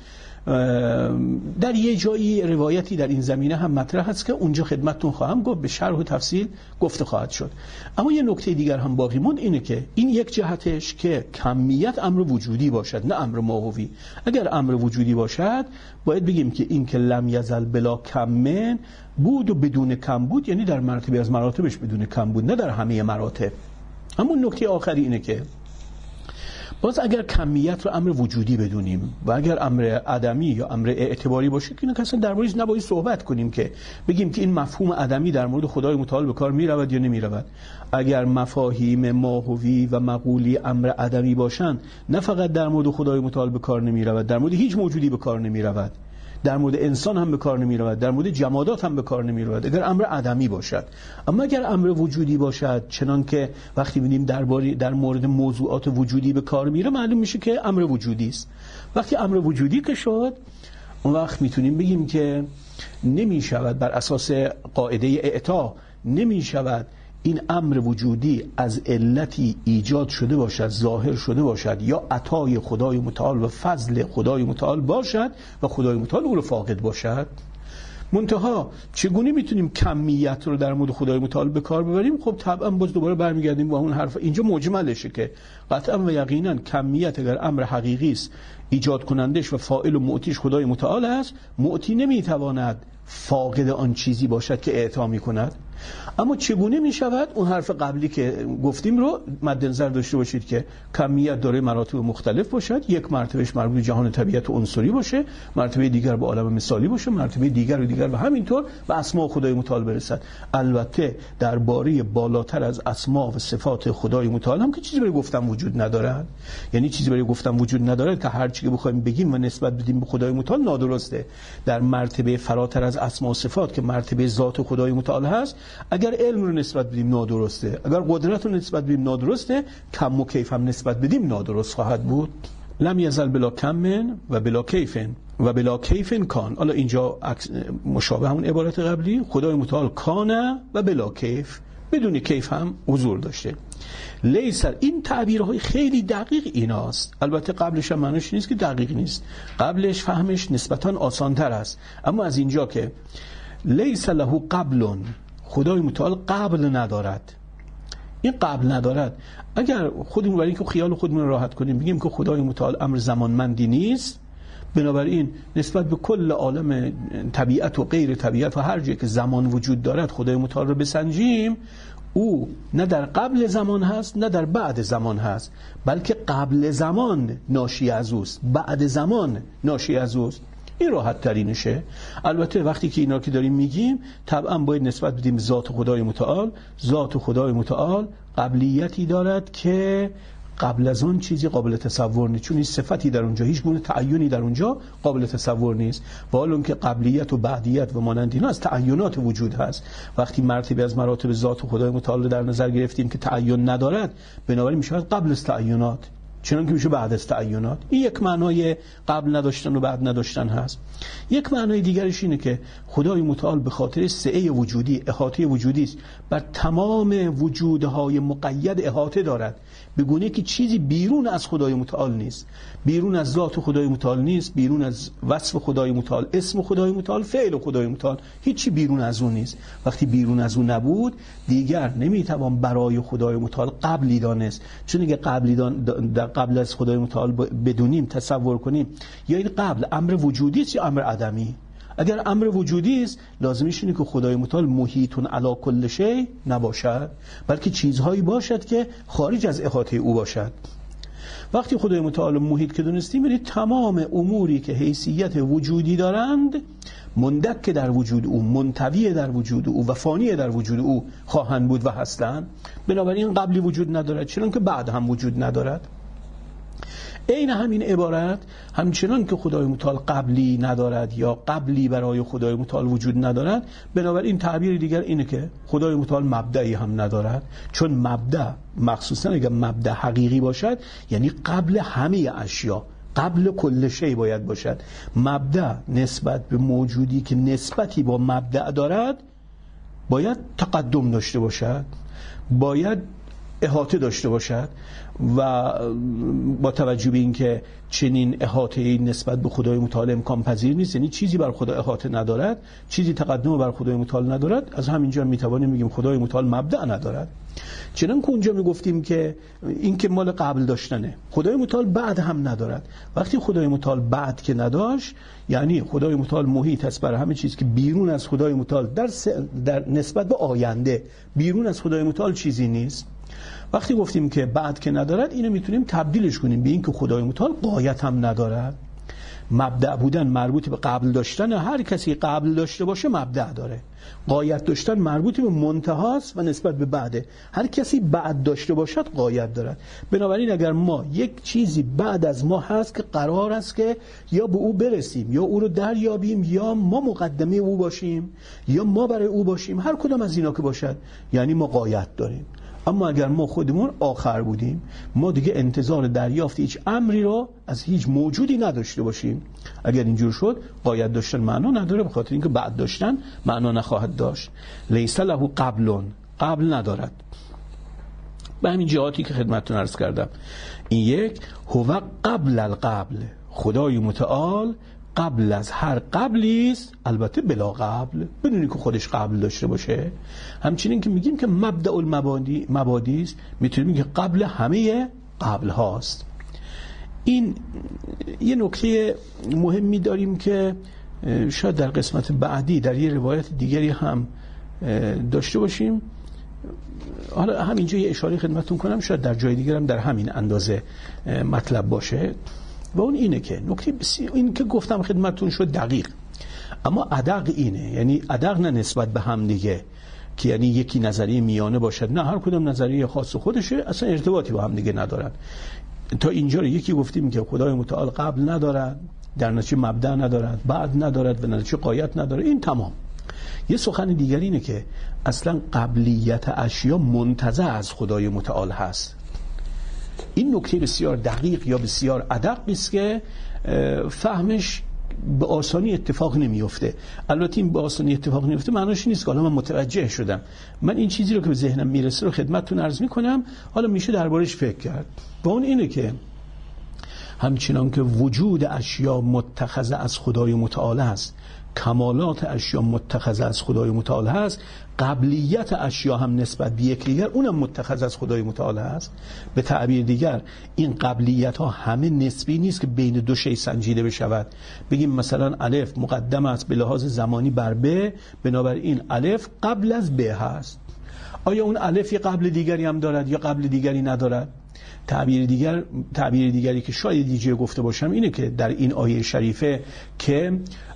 در یه جایی روایتی در این زمینه هم مطرح است که اونجا خدمتتون خواهم گفت، به شرح و تفصیل گفته خواهد شد. اما یه نکته دیگر هم باقی موند، اینه که این یک جهتش که کمیت امر وجودی باشد نه امر ماهوی. اگر امر وجودی باشد باید بگیم که این که لم یزل بلا کم من بود و بدون کم بود، یعنی در مرتبه از مراتبش بدون کم بود، نه در همه مراتب. اما نکته آخری اینه که باز اگر کمیت رو امر وجودی بدونیم و اگر امر عدمی یا امر اعتباری باشه، که اصلا دربارش نباید صحبت کنیم که بگیم که این مفهوم عدمی در مورد خدای متعال به کار می رود یا نمی رود. اگر مفاهیم ماهوی و مقولی امر عدمی باشن، نه فقط در مورد خدای متعال به کار نمی رود، در مورد هیچ موجودی به کار نمی رود، در مورد انسان هم به کار نمی رود، در مورد جمادات هم به کار نمی رود، اگر امر عدمی باشد. اما اگر امر وجودی باشد، چنان که وقتی می‌بینیم درباره در مورد موضوعات وجودی به کار میره، معلوم میشه که امر وجودی است. وقتی امر وجودی که شد، اون وقت میتونیم بگیم که نمی شود بر اساس قاعده اعطا نمی شود این امر وجودی از علتی ایجاد شده باشد، ظاهر شده باشد، یا عطای خدای متعال و فضل خدای متعال باشد و خدای متعال او رو فاقد باشد. منتها چگونه میتونیم کمیت رو در مورد خدای متعال به کار ببریم؟ خب طبعا باز دوباره برمیگردیم با اون حرف. اینجا مجملشه که قطعا و یقینا کمیت اگر امر حقیقی است، ایجاد کنندش و فاعل و معطیش خدای متعال است، معطی نمیتواند فاقد آن چیزی باشد که اعطا میکند. اما چگونه می شود؟ اون حرف قبلی که گفتیم رو مد نظر داشته باشید که کمیت داره مراتب مختلف باشد. یک مرتبهش مربوط به جهان طبیعت و عنصری باشه، مرتبه دیگر به عالم مثالی باشه، مرتبه دیگر و دیگر و همینطور به اسماء خدای متعال برسد. البته درباره بالاتر از اسماء و صفات خدای متعال هم که چیزی برای گفتن وجود ندارد. یعنی چیزی برای گفتن وجود ندارد که هر چی که بخوایم بگیم و نسبت بدیم به خدای متعال نادرسته. در مرتبه فراتر از اسماء و صفات که مرتبه ذات خدای متعال هست، اگر علم رو نسبت بدیم نادرسته، اگر قدرت رو نسبت بدیم نادرسته، کم و کیف هم نسبت بدیم نادرست خواهد بود. لم یزل بلا کم و بلا کیف و بلا کیف کان. حالا اینجا مشابه همون عبارت قبلی، خدای متعال کانه و بلا کیف، بدون کیف هم حضور داشته. لیس، این تعبیرهای خیلی دقیق ایناست. البته قبلش هم معنیش نیست که دقیق نیست، قبلش فهمش نسبتاً آسان‌تر است. اما از اینجا که لیس له قبل، خدای متعال قبل ندارد. این قبل ندارد، اگر خودمون برای اینکه خیال خودمون راحت کنیم بگیم که خدای متعال امر زمانمندی نیست، بنابراین نسبت به کل عالم طبیعت و غیر طبیعت و هر جایی که زمان وجود دارد خدای متعال رو بسنجیم، او نه در قبل زمان هست نه در بعد زمان هست، بلکه قبل زمان ناشی از اوست، بعد زمان ناشی از اوست. این راحت ترینشه. البته وقتی که اینا که داریم میگیم طبعا باید نسبت بدیم ذات خدای متعال. ذات خدای متعال قبلیتی دارد که قبل از اون چیزی قابل تصور نیست، چون هیچ صفتی در اونجا، هیچ گونه تعیینی در اونجا قابل تصور نیست. و حالا اون که قبلیت و بعدیت و مانند اینا از تعیینات وجود هست، وقتی مرتبه از مراتب ذات خدای متعال رو در نظر گرفتیم که تعیین ندارد، بنابراین میشه قبل از تعیینات، چنان که میشه بعد از تعیینات. این یک معنای قبل نداشتن و بعد نداشتن هست. یک معنای دیگرش اینه که خدای متعال به خاطر سعه وجودی، احاطه وجودی است، بر تمام وجودهای مقید احاطه دارد، به گونه که چیزی بیرون از خدای متعال نیست، بیرون از ذات خدای متعال نیست، بیرون از وصف خدای متعال، اسم خدای متعال، فعل خدای متعال، هیچی بیرون از اون نیست. وقتی بیرون از اون نبود دیگر نمیتوان برای خدای متعال قبلی دانست، چون اگه قبلی دان در قبل از خدای متعال بدونیم، تصور کنیم، یا این قبل امر وجودی است یا امر عدمی. اگر امر وجودی است لازمش اینه که خدای متعال محیطون علی کل شیء نباشد، بلکه چیزهایی باشد که خارج از احاطه او باشد. وقتی خدای متعال محیط که دونستیم، یعنی تمام اموری که حیثیت وجودی دارند مندک در وجود او، منطوی در وجود او و فانی در وجود او خواهند بود و هستند. بنابراین قبلی وجود ندارد، چنان که بعد هم وجود ندارد. این همین عبارت، همچنان که خدای متعال قبلی ندارد یا قبلی برای خدای متعال وجود ندارد، بنابراین تعبیر دیگر اینه که خدای متعال مبدعی هم ندارد، چون مبدع مخصوصا اگر مبدع حقیقی باشد یعنی قبل همه اشیا، قبل کل شی باید باشد. مبدع نسبت به موجودی که نسبتی با مبدع دارد باید تقدم داشته باشد، باید احاطه داشته باشد، و با توجه به اینکه چنین احاطه‌ای نسبت به خدای متعال امکان پذیر نیست، یعنی چیزی بر خدا احاطه ندارد، چیزی تقدم بر خدای متعال ندارد، از همینجا میتوانیم بگیم خدای متعال مبدأ ندارد. چنانکه اونجا میگفتیم که این که مال قبل داشتنه، خدای متعال بعد هم ندارد. وقتی خدای متعال بعد که نداشت، یعنی خدای متعال محیط است بر همه چیز که بیرون از خدای متعال در, س... در نسبت به آینده بیرون از خدای متعال چیزی نیست. وقتی گفتیم که بعد که ندارد، اینو میتونیم تبدیلش کنیم به این که خدای متعال غایت هم ندارد. مبدأ بودن مربوط به قبل داشتن، هر کسی قبل داشته باشه مبدأ داره. غایت داشتن مربوط به منتهاست و نسبت به بعده، هر کسی بعد داشته باشد غایت دارد. بنابراین اگر ما یک چیزی بعد از ما هست که قرار است که یا به او برسیم یا او رو دریابیم یا ما مقدمه او باشیم یا ما برای او باشیم، هر کدام از اینا که باشد، یعنی ما غایت داریم. اما اگر ما خودمون آخر بودیم، ما دیگه انتظار دریافت هیچ امری رو از هیچ موجودی نداشته باشیم. اگر اینجور شد غایت داشتن معنا نداره، به خاطر اینکه بعد داشتن معنا نخواهد داشت. لیس له قبل، قبل ندارد. به همین جهاتی که خدمتتون عرض کردم. این یک هو قبل القبل، خدای متعال قبل از هر قبلی است، البته بلا قبل، بدونی که خودش قبل داشته باشه. همچنین که میگیم که مبدأ المبادی مبادی است، میتونیم که قبل همه قبل هاست. این یه نکته مهمی داریم که شاید در قسمت بعدی در یه روایت دیگری هم داشته باشیم. حالا همینجا یه اشاره خدمتتون کنم، شاید در جای دیگر هم در همین اندازه مطلب باشه، و اون اینه که نکته بسیار این که گفتم خدمتتون شد دقیق، اما ادق اینه، یعنی ادق نه نسبت به هم دیگه که یعنی یکی نظریه میانه باشد، نه، هر کدوم نظریه خاص خودشه، اصلا ارتباطی با هم دیگه ندارن. تا اینجا رو یکی گفتیم که خدای متعال قبل ندارد، در نتیجه مبدأ ندارد، بعد ندارد و نتیجه غایت نداره، این تمام. یه سخن دیگر اینه که اصلا قبلیت اشیا منتزع از خدای متعال هست. این نکته بسیار دقیق یا بسیار ادق است که فهمش به آسانی اتفاق نمیفته. البته این به آسانی اتفاق نمیفته معناش نیست که حالا من متوجه شدم. من این چیزی رو که به ذهنم میرسه رو خدمتتون عرض میکنم، حالا میشه دربارش فکر کرد. با اون اینه که همچنان که وجود اشیا متخذ از خدای متعال است، کمالات اشیا متخذ از خدای متعال هست، قبلیت اشیا هم نسبت به یکدیگر اونم متخذ از خدای متعال هست. به تعبیر دیگر این قبلیت ها همه نسبی نیست که بین دو شی سنجیده بشود. بگیم مثلا الف مقدم است به لحاظ زمانی بر ب، بنابراین الف قبل از ب هست. آیا اون الف یه قبل دیگری هم دارد یا قبل دیگری ندارد؟ تعبیر دیگر تعبیر دیگری که شاید دیجه گفته باشم اینه که در این آیه شریفه که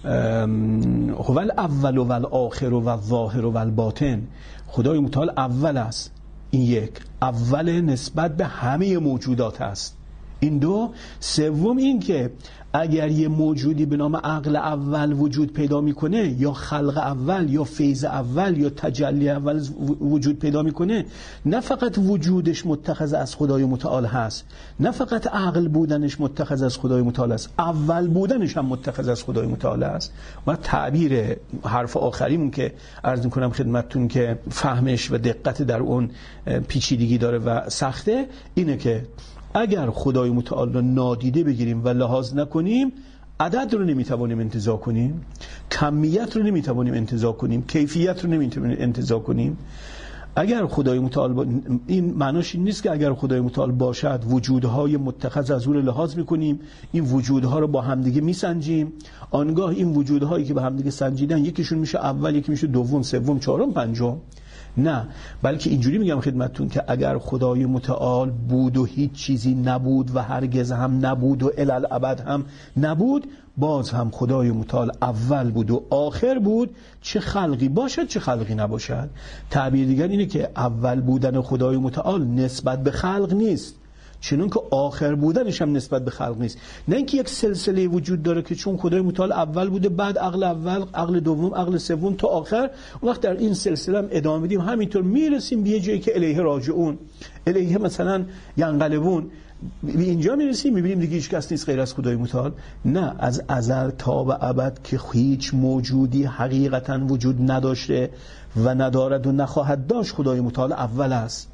هو الاول و الاخر و الظاهر و الباطن، خدای متعال اول است، این یک، اول نسبت به همه موجودات است. این دو. سوم این که اگر یه موجودی به نام عقل اول وجود پیدا میکنه، یا خلق اول یا فیض اول یا تجلی اول وجود پیدا میکنه، نه فقط وجودش متخذ از خدای متعال هست، نه فقط عقل بودنش متخذ از خدای متعال است، اول بودنش هم متخذ از خدای متعال است. و تعبیر حرف آخریمون که عرض میکنم خدمتتون که فهمش و دقت در اون پیچیدگی داره و سخته، اینه که اگر خدای متعال رو نادیده بگیریم و لحاظ نکنیم، عدد رو نمیتوانیم انتزاع کنیم، کمیت رو نمیتوانیم انتزاع کنیم، کیفیت رو نمیتوانیم انتزاع کنیم. اگر خدای متعال با... این معناش این نیست که اگر خدای متعال باشد وجودهای متخذ از او لحاظ میکنیم، این وجودها رو با همدیگه میسنجیم، آنگاه این وجودهایی که با همدیگه سنجیدن یکیشون میشه اول، یکی میشه دوم، سوم، چهارم، پنجم. نه، بلکه اینجوری میگم خدمتتون که اگر خدای متعال بود و هیچ چیزی نبود و هرگز هم نبود و الالعبد هم نبود، باز هم خدای متعال اول بود و آخر بود، چه خلقی باشد چه خلقی نباشد. تعبیر دیگر اینه که اول بودن خدای متعال نسبت به خلق نیست، چنون که آخر بودنش هم نسبت به خلق نیست. نه اینکه یک سلسله وجود داره که چون خدای متعال اول بوده، بعد عقل اول، عقل دوم، عقل سوم تا آخر، اون وقت در این سلسله هم ادامه بدیم، همینطور میرسیم به یه جایی که الیه راجعون، الیه مثلا ینقلبون، به اینجا میرسیم میبینیم دیگه هیچ کس نیست غیر از خدای متعال. نه، از ازل تا به ابد که هیچ موجودی حقیقتا وجود نداشته و ندارد و نخواهد داشت، خدای متعال اول است.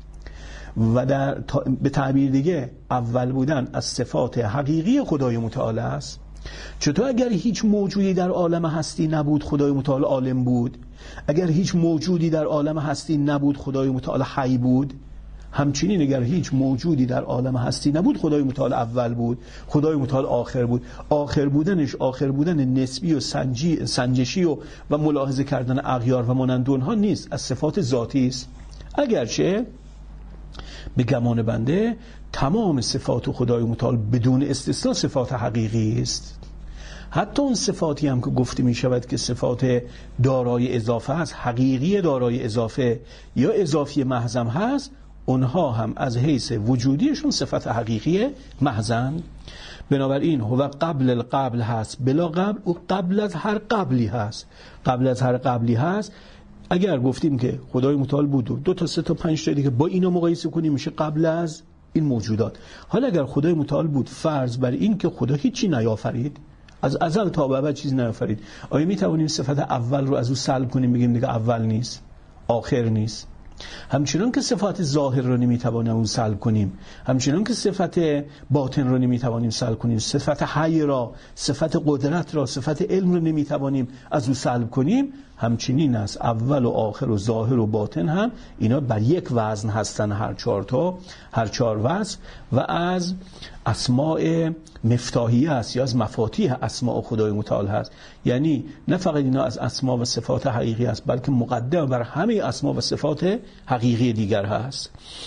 و در به تعبیر دیگه اول بودن از صفات حقیقی خدای متعال است. چطور اگر هیچ موجودی در عالم هستی نبود خدای متعال عالم بود؟ اگر هیچ موجودی در عالم هستی نبود خدای متعال حی بود؟ همچنین اگر هیچ موجودی در عالم هستی نبود خدای متعال اول بود، خدای متعال آخر بود. آخر بودنش آخر بودن نسبی و سنجی سنجشی و و ملاحظه کردن اغیار و مانند اونها نیست، از صفات ذاتی است. اگرچه به گمان بنده تمام صفات خدای متعال بدون استثنا صفات حقیقی است. حتی اون صفاتی هم که گفته می شود که صفات دارای اضافه هست، حقیقی دارای اضافه یا اضافی محضم هست، اونها هم از حیث وجودیشون صفت حقیقی محضن. بنابراین هو قبل القبل هست بلا قبل، و قبل از هر قبلی هست. قبل از هر قبلی هست اگر گفتیم که خدای متعال بود و دو تا سه تا پنج تا دیگه با اینا مقایسه کنیم میشه قبل از این موجودات. حالا اگر خدای متعال بود فرض بر این که خدا هیچی نیافرید، از ازل تا به ابد چیزی نیافرید، آیا می توانیم صفت اول رو از او سلب کنیم بگیم دیگه اول نیست آخر نیست؟ همچنان که صفات ظاهر رو نمیتوانیم اون سلب کنیم، همچنان که صفت باطن رو نمیتوانیم سلب کنیم، صفت حی را، صفت قدرت را، صفت علم رو نمیتوانیم از او سلب کنیم، همچنین است اول و آخر و ظاهر و باطن هم اینا بر یک وزن هستن، هر چهار تا هر چهار وزن و از اسماء مفتاحیه است یا از مفاتیح اسماء خدای متعال هست. یعنی نه فقط اینا از اسما و صفات حقیقی است بلکه مقدم بر همه اسما و صفات حقیقی دیگر هست.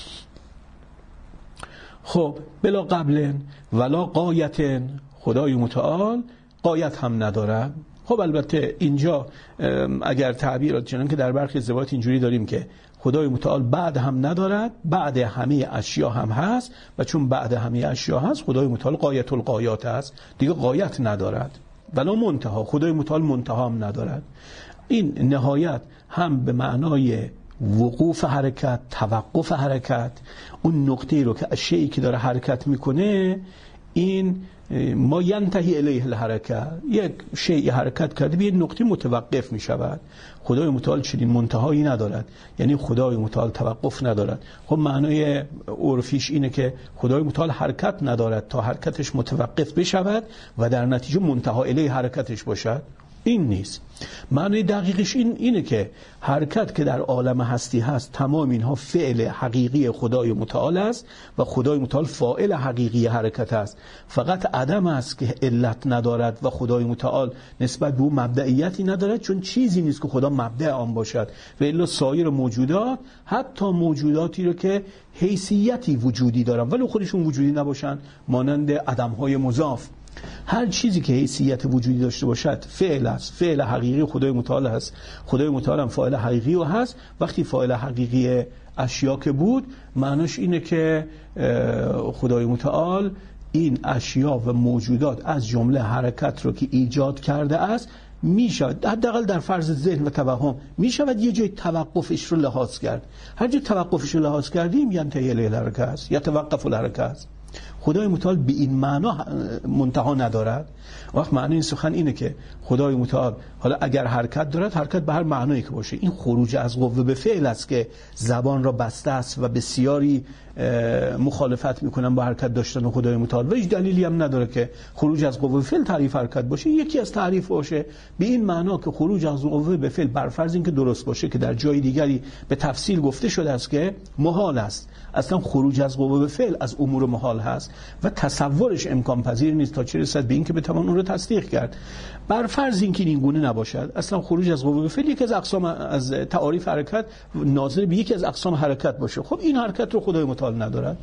خب بلا قبل ولا غایت، خدای متعال غایت هم نداره. خب البته اینجا اگر تعبیرات چنان که در برخی روایات اینجوری داریم که خدای متعال بعد هم ندارد، بعد همه اشیا هم هست و چون بعد همه اشیا هست خدای متعال غایت الغایات است، دیگه غایت ندارد. ولا منتها، خدای متعال منتها هم ندارد. این نهایت هم به معنای وقوف حرکت، توقف حرکت، اون نقطه‌ای رو که اشیایی که داره حرکت میکنه این ما ینتهی الیه الحرکت، یک شیء حرکت کرده به یک نقطه متوقف می شود. خدای متعال چنین منتهایی ندارد، یعنی خدای متعال توقف ندارد. خب معنای عرفیش اینه که خدای متعال حرکت ندارد تا حرکتش متوقف بشود و در نتیجه منتها الیه حرکتش باشد، این نیست. معنی دقیقش این اینه که حرکت که در عالم هستی هست تمام اینها فعل حقیقی خدای متعال است و خدای متعال فاعل حقیقی حرکت است. فقط عدم است که علت ندارد و خدای متعال نسبت به او مبدئیتی ندارد، چون چیزی نیست که خدا مبدأ آن باشد. و الا سایر موجودات، حتی موجوداتی رو که حیثیتی وجودی دارن ولی خودشون وجودی نباشن، مانند عدم‌های مضاف، هر چیزی که حیثیت وجودی داشته باشد فعل است، فعل حقیقی خدای متعال هست. خدای متعال هم فاعل حقیقی و هست. وقتی فاعل حقیقی اشیا که بود، معناش اینه که خدای متعال این اشیا و موجودات از جمله حرکت رو که ایجاد کرده است میشود، حداقل در فرض ذهن و توهم میشود یه جای توقفش رو لحاظ کرد. هر جای توقفش رو لحاظ کردیم ینتهی الیه الحرکت یا توقف الحرکت. خدای متعال به این معنا منتها ندارد. وقت معنی این سخن اینه که خدای متعال حالا اگر حرکت دارد، حرکت به هر معنایی که باشه، این خروج از قوه به فعل است که زبان را بسته است و بسیاری مخالفت میکنن با حرکت داشتن خدای متعال و هیچ دلیلی هم نداره که خروج از قوه به فعل تعریف حرکت باشه. یکی از تعریف باشه به این معنا که خروج از قوه به فعل بر فرض اینکه درست باشه که در جای دیگری به تفصیل گفته شده است که محال است. اصلا خروج از قوه به فعل از امور محال هست و تصورش امکان پذیر نیست تا چه رسد به این که بتوان اون رو تصدیق کرد. بر فرض اینکه این گونه نباشد، اصلا خروج از قوه به فعل یکی از اقسام از تعاریف حرکت ناظر به یکی از اقسام حرکت باشه، خب این حرکت رو خدای متعال ندارد.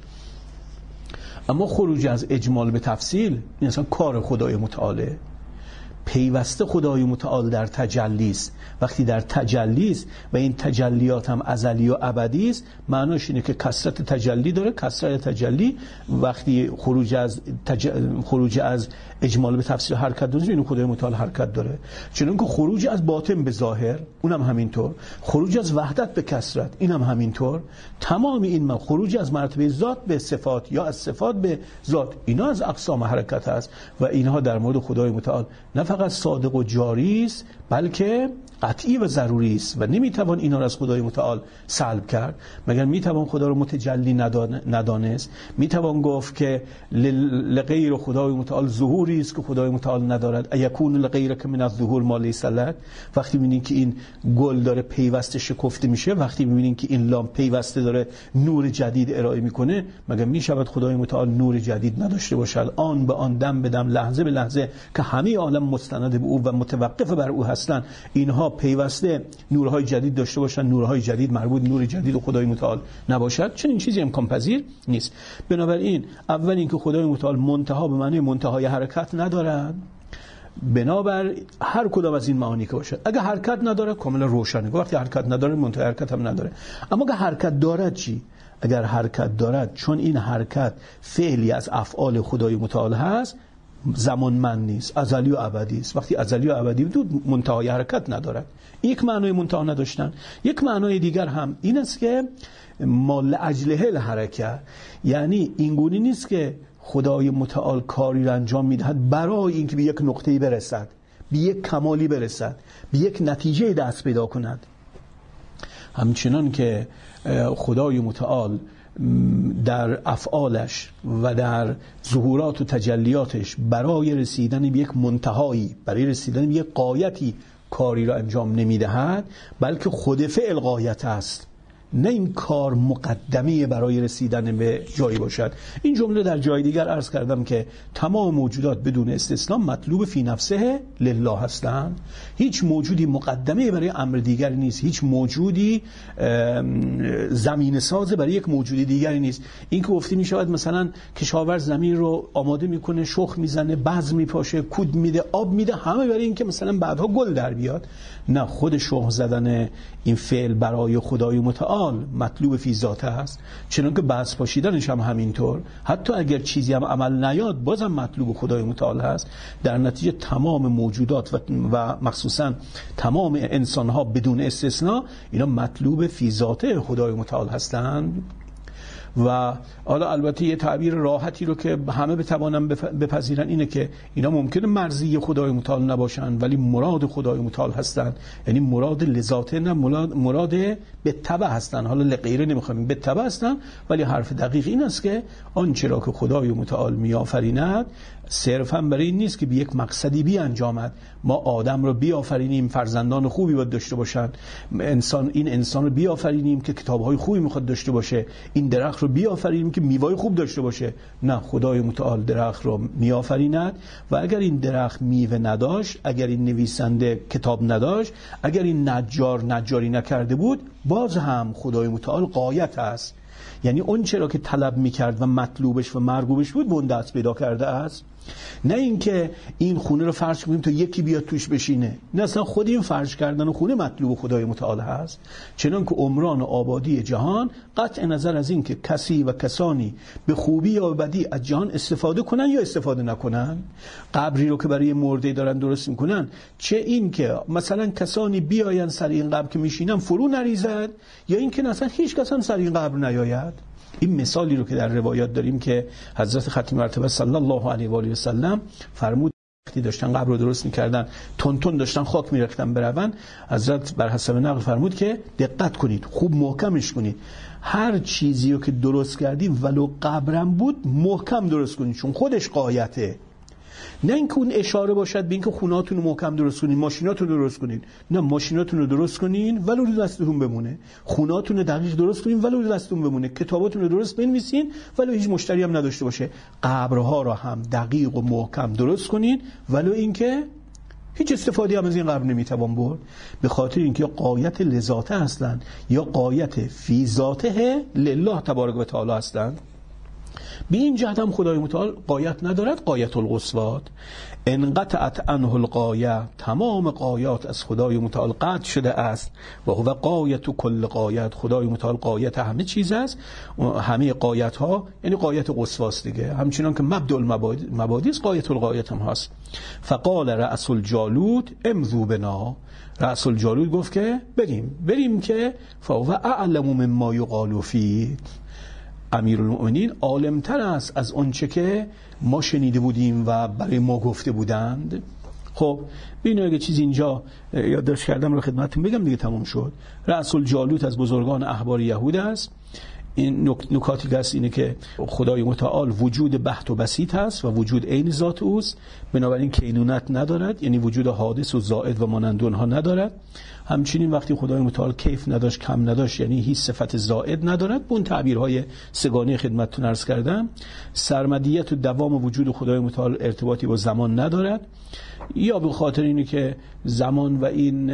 اما خروج از اجمال به تفصیل این اصلا کار خدای متعاله. پیوسته خدای متعال در تجلی است. وقتی در تجلی است و این تجلیات هم ازلی و ابدی است، معناش اینه که کثرت تجلی داره. کثرت تجلی وقتی خروج از تج... خروج از اجمال به تفسیر حرکت داره، این خدای متعال حرکت داره. چون که خروج از باطن به ظاهر اونم همینطور، خروج از وحدت به کثرت اینم همینطور، تمام این ما خروج از مرتبه ذات به صفات یا از صفات به ذات، اینا از اقسام حرکت است و اینها در مورد خدای متعال نه فقط صادق و جاری است بلکه قطعی و ضروری است و نمیتوان اینا را از خدای متعال سلب کرد. مگر میتوان خدا رو متجلی ندانست؟ میتوان گفت که لغیر خدای متعال ظهوری است که خدای متعال ندارد؟ ایکون لغیر که من از ظهور ما لیس لک. وقتی میبینین که این گل داره پیوسته شکفته میشه، وقتی میبینین که این لامپ پیوسته داره نور جدید ارائه میکنه، مگر میشود خدای متعال نور جدید نداشته باشد؟ آن به آن، دم به دم، لحظه به لحظه که همه عالم مستند به او و متوقف بر او هستند، اینها پیوسته نورهای جدید داشته باشن، نورهای جدید مربوط نور جدید و خدای متعال نباشد؟ چون این چیزی امکان پذیر نیست. بنابراین اول اینکه خدای متعال منتها به معنی منتهای حرکت ندارد، بنابر هر کدام از این معانی که باشد. اگه حرکت نداره کاملا روشنه، وقتی حرکت نداره منتهای حرکت هم نداره. اما اگه حرکت دارد چی؟ اگر حرکت دارد، چون این حرکت فعلی از افعال خدای متعال هست، زمانمند نیست، ازلی و ابدی است. وقتی ازلی و ابدی بود منتهای حرکت ندارد. یک معنای منتها نداشتن. یک معنای دیگر هم این است که ما لاجله الحرکت، یعنی اینگونه نیست که خدای متعال کاری را انجام میدهد برای اینکه به یک نقطه‌ای برسد، به یک کمالی برسد، به یک نتیجه دست پیدا کند. همچنان که خدای متعال در افعالش و در ظهورات و تجلیاتش برای رسیدن به یک منتهایی، برای رسیدن به یک غایتی کاری را انجام نمیدهد، بلکه خود فعل غایت است، نه این کار مقدمه برای رسیدن به جایی باشد. این جمله در جای دیگر عرض کردم که تمام موجودات بدون استثنا مطلوب فی نفسه لله هستند. هیچ موجودی مقدمه برای امر دیگری نیست، هیچ موجودی زمین ساز برای یک موجود دیگری نیست. این که گفته می شود مثلا کشاورز زمین رو آماده میکنه، شخم میزنه، بذر میپاشه، کود میده، آب میده، همه برای اینکه مثلا بعدها گل در بیاد. نه، خود شخم زدن این فعل برای خدای متعال مطلوب فی ذاته است، چنانکه بذر پاشیدنش هم همینطور. حتی اگر چیزی هم عمل نیاد بازم مطلوب خدای متعال هست. در نتیجه تمام موجودات و, و مخصوصا تمام انسان‌ها بدون استثناء اینا مطلوب فی ذاته خدای متعال هستند. و حالا البته یه تعبیر راحتی رو که همه بتوانن بپذیرن اینه که اینا ممکنه مرضی خدای متعال نباشن ولی مراد خدای متعال هستن، یعنی مراد لذاته، نه مراد, مراد به تبع هستن. حالا لغیره نمیخوایم، به تبع هستن، ولی حرف دقیق این است که آنچه را که خدای متعال میآفریند صرفا برای این نیست که به یک مقصدی بی انجامد. ما آدم رو بیافرینیم فرزندان خوبی باید داشته باشن، انسان این انسان رو بیافرینیم که کتاب‌های خوبی میخواد داشته باشه، این درخت رو بیافرینیم که میوه خوب داشته باشه. نه، خدای متعال درخت رو میآفریند و اگر این درخت میوه نداشت، اگر این نویسنده کتاب نداشت، اگر این نجار نجاری نکرده بود، باز هم خدای متعال غایت است. یعنی اون چرا که طلب میکرد و مطلوبش و مرغوبش بود به اون دست پیدا کرده است. نه اینکه این خونه رو فرش کنیم تا یکی بیاد توش بشینه، نه، اصلا خود این فرش کردن و خونه مطلوب خدای متعال هست. چنان که عمران و آبادی جهان قطع نظر از این که کسی و کسانی به خوبی یا بدی از جهان استفاده کنن یا استفاده نکنن، قبری رو که برای مرده دارن درست میکنن، چه این که مثلا کسانی بیاین سر این قبر که میشینن فرو نریزد، یا این که مثلا هیچ کس هم سر این قبر نیاید. این مثالی رو که در روایات داریم که حضرت ختم مرتبه صلی الله علیه و آله و سلم فرمود وقتی داشتن قبر رو درست می‌کردن، تون تون داشتن خاک می‌ریختن برون، حضرت بر حسب نقل فرمود که دقت کنید، خوب محکمش کنید، هر چیزی رو که درست کردی ولو قبرم بود محکم درست کنید، چون خودش غایته. نه اینکه اون اشاره باشد به اینکه خونه‌هاتون رو محکم درست کنین، ماشیناتون رو درست کنین. نه، ماشیناتون رو درست کنین ولو رو دستتون بمونه، خونه‌هاتون رو دقیق درست کنین ولو رو دستتون بمونه، کتاباتون رو درست بنویسین ولو هیچ مشتری هم نداشته باشه، قبرها رو هم دقیق و محکم درست کنین ولو اینکه هیچ استفاده هم از این قبر نمیتوان برد، به خاطر اینکه غایت لذاته هستند یا غایت فی ذاته لله تبارک و تعالی هستند. به این جهت هم خدای متعال غایت ندارد، غایت القصوات انقطعت عنه الغایه، تمام غایات از خدای متعال قطع شده است و هو غایت کل غایت، خدای متعال غایت همه چیز است، همه غایت ها یعنی غایت قصواست دیگه، همچنان که مبدأ المبادی است غایت الغایت هم هست. فقال رأس الجالوت امضوا بنا، رأس الجالوت گفت که بریم بریم که فهو اعلم مما یقال فیه، امیرالمؤمنین عالمتر است از آنچه که ما شنیده بودیم و برای ما گفته بودند. خب ببینید اگه چیز اینجا یادداشت کردم رو خدمتتون بگم دیگه تمام شد. رأس الجالوت از بزرگان احبار یهود است. این نکاتی که هست اینه که خدای متعال وجود بحت و بسیط هست و وجود عین ذات اوست، بنابراین کینونت ندارد، یعنی وجود حادث و زائد و مانند اونها ندارد. همچنین وقتی خدای متعال کیف نداشت، کم نداشت، یعنی هیچ صفت زائد ندارد. به اون تعبیرهای سگانه خدمتتون عرض کردم. سرمدیت و دوام وجود خدای متعال ارتباطی با زمان ندارد، یا به خاطر اینه که زمان و این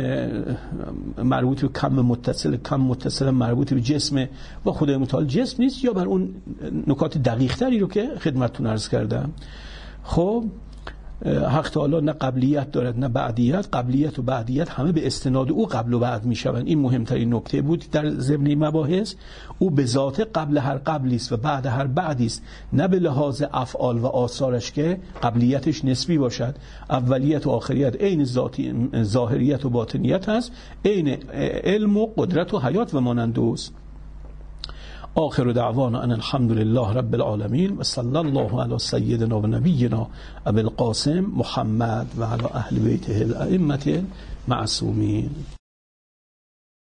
مربوط به کم متصل، کم متصل مربوط به جسم و خدای متعال جسم نیست، یا بر اون نکات دقیق تری رو که خدمتتون عرض کردم. خب حق تعالی نه قبلیت دارد نه بعدیت، قبلیت و بعدیت همه به استناد او قبل و بعد میشوند. این مهمترین نکته بود در ضمن مباحث. او به ذات قبل هر قبلی است و بعد هر بعدی است، نه به لحاظ افعال و آثارش که قبلیتش نسبی باشد. اولیت و آخریت عین ذاتی، ظاهریت و باطنیت هست، عین علم و قدرت و حیات و مانند اوست. آخر دعوانا ان الحمد لله رب العالمین و صلی الله علی سیدنا و نبینا ابی القاسم محمد و علی اهل بیته الائمه المعصومین.